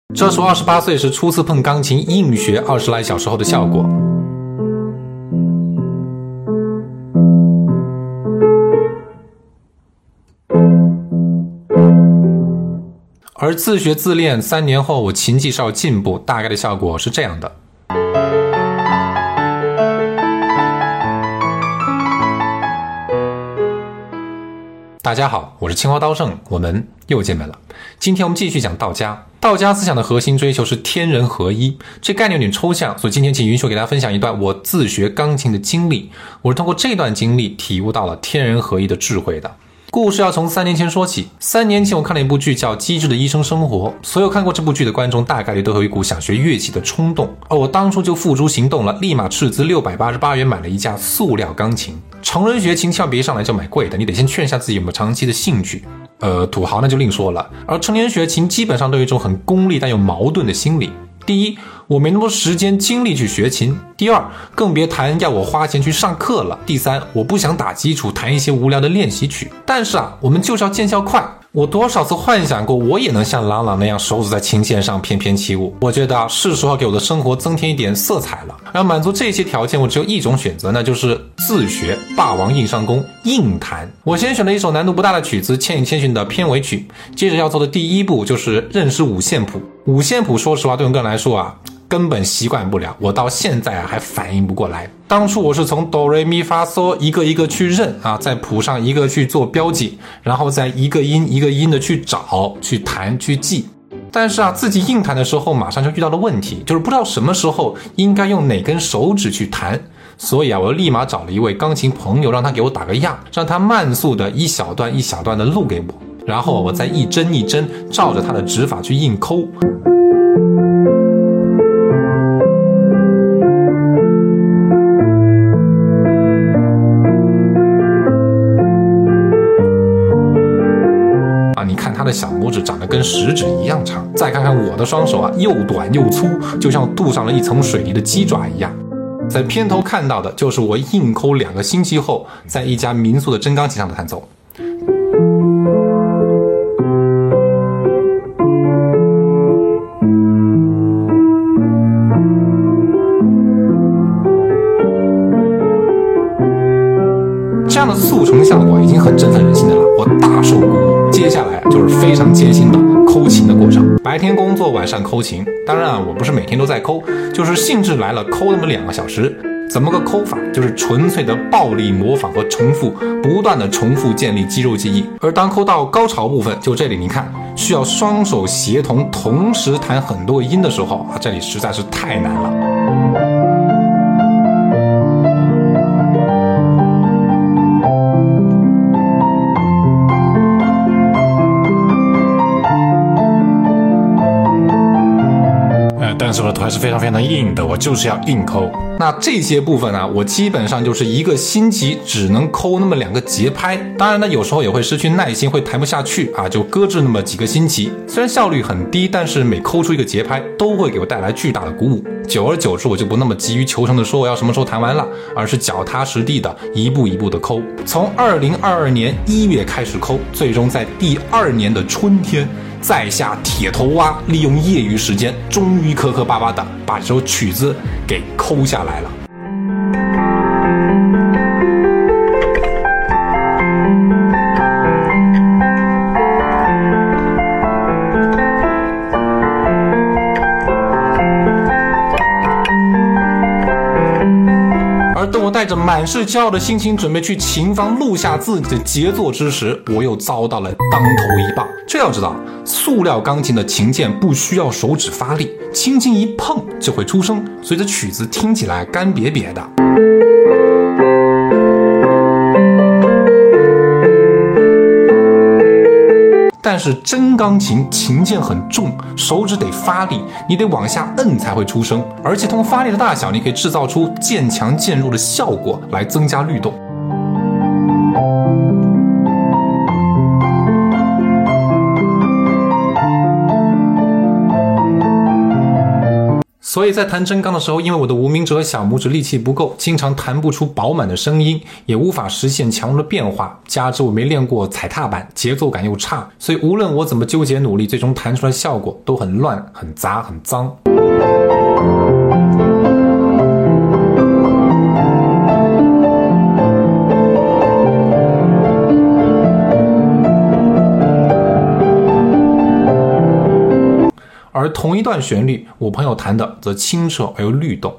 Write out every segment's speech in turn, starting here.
这是我28岁时初次碰钢琴硬学20来小时后的效果。而自学自练3年后，我琴技稍有进步，大概的效果是这样的。大家好，我是青花刀圣，我们又见面了。今天我们继续讲道家。道家思想的核心追求是天人合一，这概念有点抽象，所以今天请允许我给大家分享一段我自学钢琴的经历。我是通过这段经历体悟到了天人合一的智慧的。故事要从3年前说起。3年前我看了一部剧叫《机智的医生生活》，所有看过这部剧的观众大概率都有一股想学乐器的冲动，而我当初就付诸行动了，立马斥资688元买了一架塑料钢琴。成人学琴千万别一上来就买贵的，你得先劝一下自己有没有长期的兴趣。土豪那就另说了。而成年学琴基本上都有一种很功利但又矛盾的心理。第一，我没那么多时间精力去学琴。第二，更别谈要我花钱去上课了。第三，我不想打基础，弹一些无聊的练习曲。但是我们就是要见效快。我多少次幻想过我也能像郎朗那样手指在琴键上翩翩起舞。我觉得是时候给我的生活增添一点色彩了。而满足这些条件，我只有一种选择，那就是自学霸王硬上弓，硬弹。我先选了一首难度不大的曲子《千与千寻》的片尾曲，接着要做的第一步就是认识五线谱。五线谱说实话对我个人来说根本习惯不了，我到现在还反应不过来。当初我是从哆来咪发嗦一个一个去认在谱上一个去做标记，然后再一个音一个音的去找、去弹、去记。但是自己硬弹的时候马上就遇到了问题，就是不知道什么时候应该用哪根手指去弹。所以我又立马找了一位钢琴朋友，让他给我打个样，让他慢速的一小段一小段的录给我，然后我再一针一针照着他的指法去硬抠。你看他的小拇指长得跟食指一样长，再看看我的双手又短又粗，就像镀上了一层水泥的鸡爪一样。在片头看到的就是我硬抠2个星期后，在一家民宿的真钢琴上的弹奏。这样的速成效果已经很振奋人心的了，我大受鼓舞。接下来就是非常艰辛的抠琴的过程，白天工作，晚上抠琴。当然我不是每天都在抠，就是兴致来了抠那么2个小时。怎么个抠法？就是纯粹的暴力模仿和重复，不断的重复建立肌肉记忆。而当抠到高潮部分，就这里你看，需要双手协同同时弹很多音的时候这里实在是太难了。但是我的头还是非常非常硬的，我就是要硬抠。那这些部分我基本上就是一个星期只能抠那么2个节拍。当然呢，有时候也会失去耐心，会弹不下去就搁置那么几个星期。虽然效率很低，但是每抠出一个节拍都会给我带来巨大的鼓舞。久而久之，我就不那么急于求成的说我要什么时候弹完了，而是脚踏实地的一步一步的抠。从2022年1月开始抠，最终在第2年的春天在下铁头蛙，利用业余时间终于磕磕巴巴的把这首曲子给抠下来了。而等我带着满是骄傲的心情准备去琴房录下自己的杰作之时，我又遭到了当头一棒。这要知道，塑料钢琴的琴键不需要手指发力，轻轻一碰就会出声，所以这曲子听起来干瘪瘪的。但是真钢琴琴键很重，手指得发力，你得往下摁才会出声，而且通过发力的大小，你可以制造出渐强渐弱的效果来增加律动。 所以在弹真钢的时候，因为我的无名指和小拇指力气不够，经常弹不出饱满的声音，也无法实现强弱的变化，加之我没练过踩踏板，节奏感又差，所以无论我怎么纠结努力，最终弹出来的效果都很乱、很杂、很脏。而同一段旋律，我朋友弹的则清澈而又律动。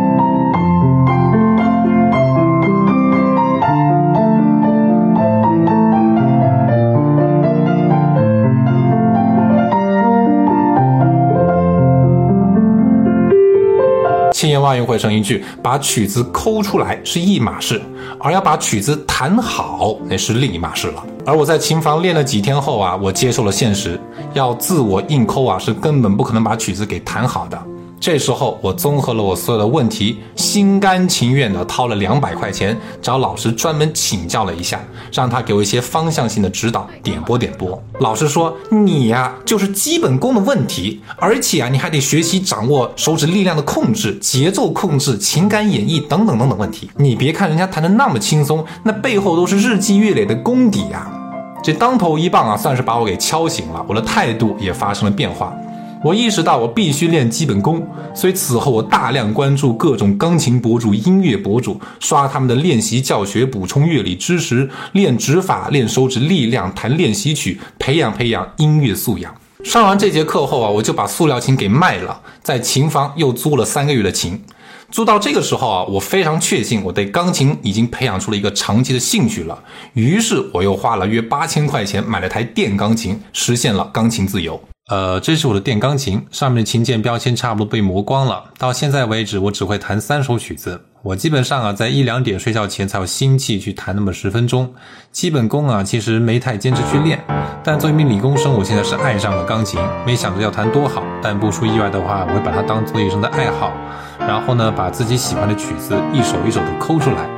千言万语汇成一句，把曲子抠出来是一码事，而要把曲子弹好那是另一码事了。而我在琴房练了几天后啊，我接受了现实，要自我硬抠啊是根本不可能把曲子给弹好的。这时候我综合了我所有的问题，心甘情愿的掏了200块钱找老师专门请教了一下，让他给我一些方向性的指导，点拨。老师说，你呀就是基本功的问题，而且啊你还得学习掌握手指力量的控制、节奏控制、情感演绎等等问题。你别看人家弹得那么轻松，那背后都是日积月累的功底啊。这当头一棒啊，算是把我给敲醒了，我的态度也发生了变化。我意识到我必须练基本功，所以此后我大量关注各种钢琴博主、音乐博主，刷他们的练习教学，补充乐理知识，练指法，练手指力量，弹练习曲，培养音乐素养。上完这节课后啊，我就把塑料琴给卖了，在琴房又租了3个月的琴。租到这个时候啊，我非常确信我对钢琴已经培养出了一个长期的兴趣了，于是我又花了约8000块钱买了台电钢琴，实现了钢琴自由。这是我的电钢琴，上面的琴键标签差不多被磨光了。到现在为止，我只会弹3首曲子。我基本上啊，在1、2点睡觉前才有心气去弹那么10分钟。基本功啊，其实没太坚持去练。但作为一名理工生，我现在是爱上了钢琴，没想着要弹多好，但不出意外的话，我会把它当做一生的爱好。然后呢，把自己喜欢的曲子一首一首的抠出来。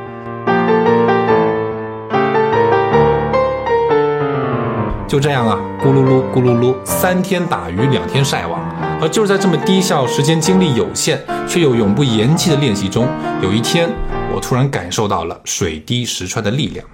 就这样啊，咕噜噜咕噜噜，3天打鱼2天晒网。而就是在这么低效、时间精力有限却又永不言弃的练习中，有一天我突然感受到了水滴石穿的力量。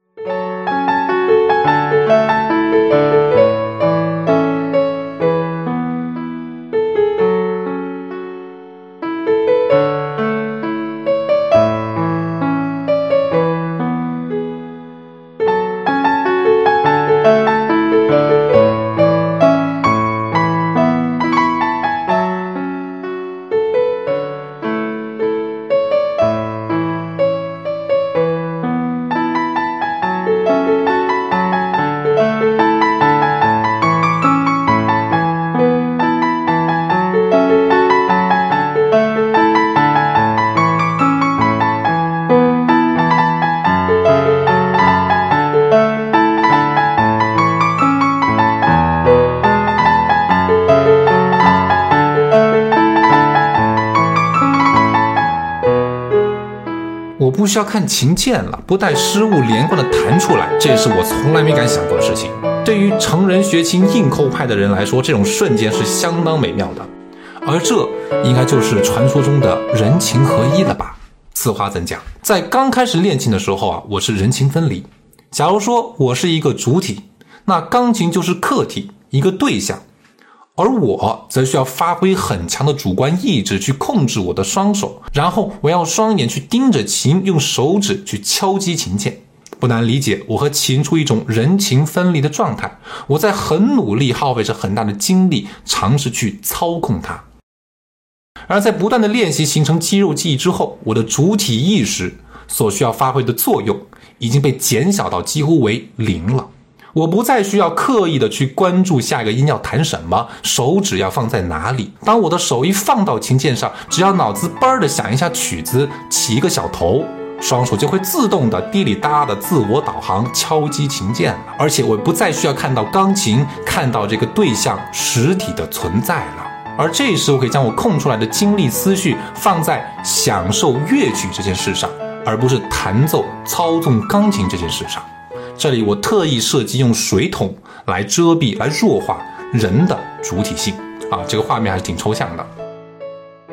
我不需要看琴键了，不带失误连贯的弹出来，这也是我从来没敢想过的事情。对于成人学琴硬抠派的人来说，这种瞬间是相当美妙的，而这应该就是传说中的人琴合一了吧。此话怎讲？在刚开始练琴的时候啊，我是人琴分离。假如说我是一个主体，那钢琴就是客体，一个对象，而我则需要发挥很强的主观意志去控制我的双手，然后我要双眼去盯着琴，用手指去敲击琴键。不难理解，我和琴处一种人琴分离的状态，我在很努力，耗费着很大的精力，尝试去操控它。而在不断的练习形成肌肉记忆之后，我的主体意识所需要发挥的作用已经被减小到几乎为0了。我不再需要刻意的去关注下一个音要弹什么，手指要放在哪里。当我的手一放到琴键上，只要脑子嘣的想一下曲子，起一个小头，双手就会自动的滴里哒的自我导航敲击琴键了。而且我不再需要看到钢琴，看到这个对象实体的存在了。而这时我可以将我空出来的精力思绪放在享受乐曲这件事上，而不是弹奏操纵钢琴这件事上。这里我特意设计用水桶来遮蔽，来弱化人的主体性啊，这个画面还是挺抽象的。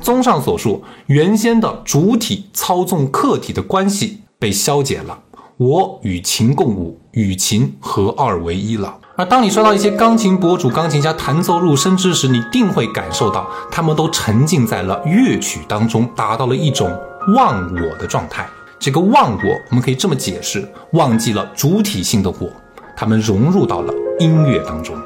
综上所述，原先的主体操纵客体的关系被消解了，我与琴共舞，与琴合二为一了。而当你刷到一些钢琴博主、钢琴家弹奏入声之时，你定会感受到他们都沉浸在了乐曲当中，达到了一种忘我的状态。这个忘我，我们可以这么解释，忘记了主体性的我，他们融入到了音乐当中。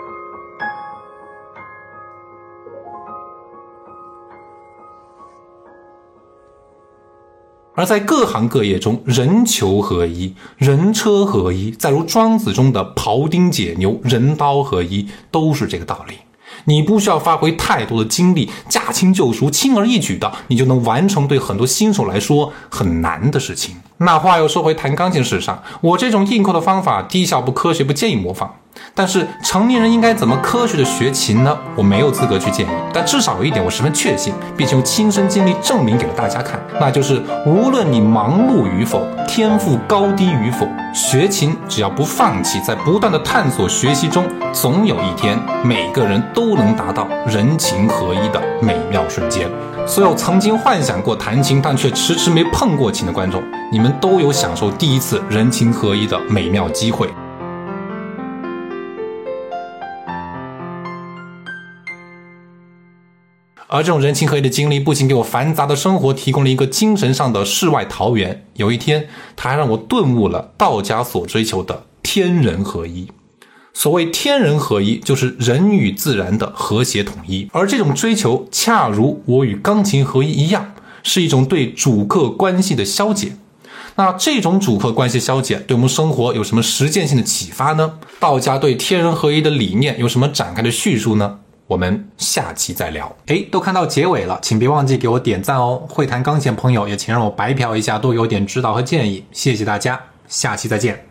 而在各行各业中，人求合一，人车合一，再如庄子中的庖丁解牛，人刀合一，都是这个道理。你不需要发挥太多的精力，驾轻就熟，轻而易举的，你就能完成对很多新手来说很难的事情。那话又说回弹钢琴史上，我这种硬扣的方法低效不科学，不建议模仿。但是成年人应该怎么科学的学琴呢？我没有资格去建议，但至少有一点我十分确信，并且用亲身经历证明给了大家看，那就是无论你忙碌与否，天赋高低与否，学琴只要不放弃，在不断的探索学习中，总有一天每个人都能达到人琴合一的美妙瞬间。所有曾经幻想过弹琴但却迟迟没碰过琴的观众，你们都有享受第一次人琴合一的美妙机会。而这种人情合一的经历不仅给我繁杂的生活提供了一个精神上的世外桃源，有一天它还让我顿悟了道家所追求的天人合一。所谓天人合一，就是人与自然的和谐统一，而这种追求恰如我与钢琴合一一样，是一种对主客关系的消解。那这种主客关系消解对我们生活有什么实践性的启发呢？道家对天人合一的理念有什么展开的叙述呢？我们下期再聊。都看到结尾了，请别忘记给我点赞哦。会弹钢琴的朋友也请让我白嫖一下，多有点指导和建议，谢谢大家，下期再见。